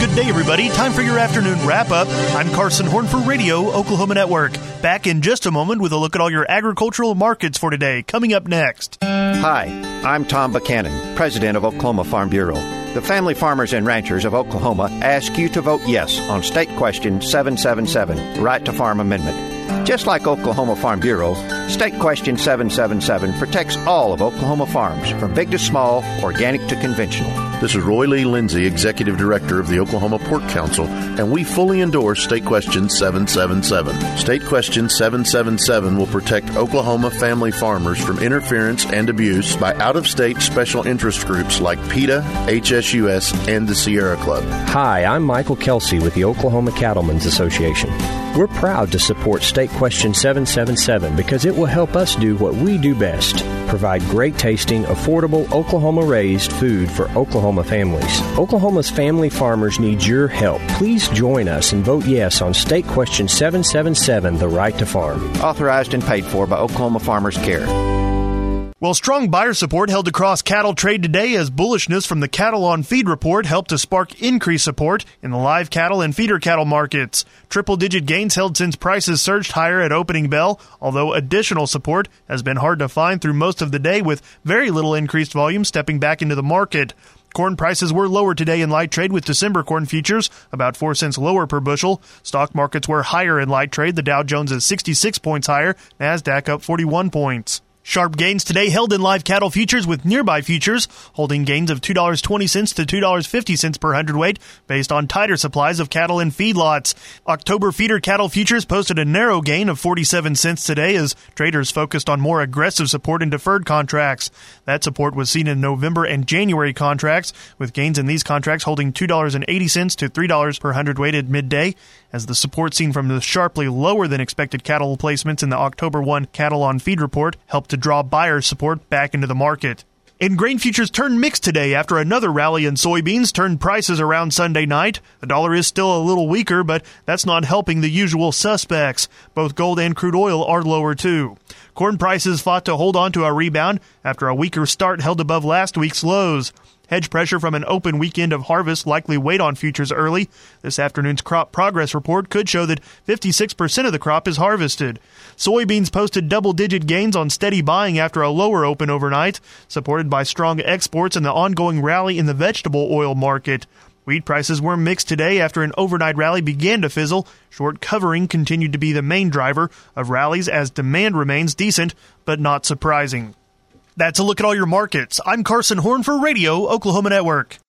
Good day, everybody. Time for your afternoon wrap-up. I'm Carson Horn for Radio Oklahoma Network. Back in just a moment with a look at all your agricultural markets for today. Coming up next. Hi, I'm Tom Buchanan, President of Oklahoma Farm Bureau. The family farmers and ranchers of Oklahoma ask you to vote yes on State Question 777, Right to Farm Amendment. Just like Oklahoma Farm Bureau, State Question 777 protects all of Oklahoma farms, from big to small, organic to conventional. This is Roy Lee Lindsay, Executive Director of the Oklahoma Pork Council, and we fully endorse State Question 777. State Question 777 will protect Oklahoma family farmers from interference and abuse by out-of-state special interest groups like PETA, HSUS, and the Sierra Club. Hi, I'm Michael Kelsey with the Oklahoma Cattlemen's Association. We're proud to support State Question 777 because it will help us do what we do best: provide great tasting, affordable, Oklahoma-raised food for Oklahoma families. Oklahoma's family farmers need your help. Please join us and vote yes on State Question 777, the Right to Farm. Authorized and paid for by Oklahoma Farmers Care. Well, strong buyer support held across cattle trade today as bullishness from the Cattle on Feed report helped to spark increased support in the live cattle and feeder cattle markets. Triple-digit gains held since prices surged higher at opening bell, although additional support has been hard to find through most of the day, with very little increased volume stepping back into the market. Corn prices were lower today in light trade, with December corn futures about 4 cents lower per bushel. Stock markets were higher in light trade. The Dow Jones is 66 points higher, NASDAQ up 41 points. Sharp gains today held in live cattle futures, with nearby futures holding gains of $2.20 to $2.50 per hundredweight based on tighter supplies of cattle and feedlots. October feeder cattle futures posted a narrow gain of 47 cents today as traders focused on more aggressive support in deferred contracts. That support was seen in November and January contracts, with gains in these contracts holding $2.80 to $3 per hundredweight at midday, as the support seen from the sharply lower than expected cattle placements in the October 1 Cattle on Feed report helped to draw buyer support back into the market. And grain futures turned mixed today after another rally in soybeans turned prices around Sunday night. The dollar is still a little weaker, but that's not helping the usual suspects. Both gold and crude oil are lower too. Corn prices fought to hold on to a rebound after a weaker start held above last week's lows. Hedge pressure from an open weekend of harvest likely weighed on futures early. This afternoon's crop progress report could show that 56% of the crop is harvested. Soybeans posted double-digit gains on steady buying after a lower open overnight, supported by strong exports and the ongoing rally in the vegetable oil market. Wheat prices were mixed today after an overnight rally began to fizzle. Short covering continued to be the main driver of rallies as demand remains decent, but not surprising. That's a look at all your markets. I'm Carson Horn for Radio Oklahoma Network.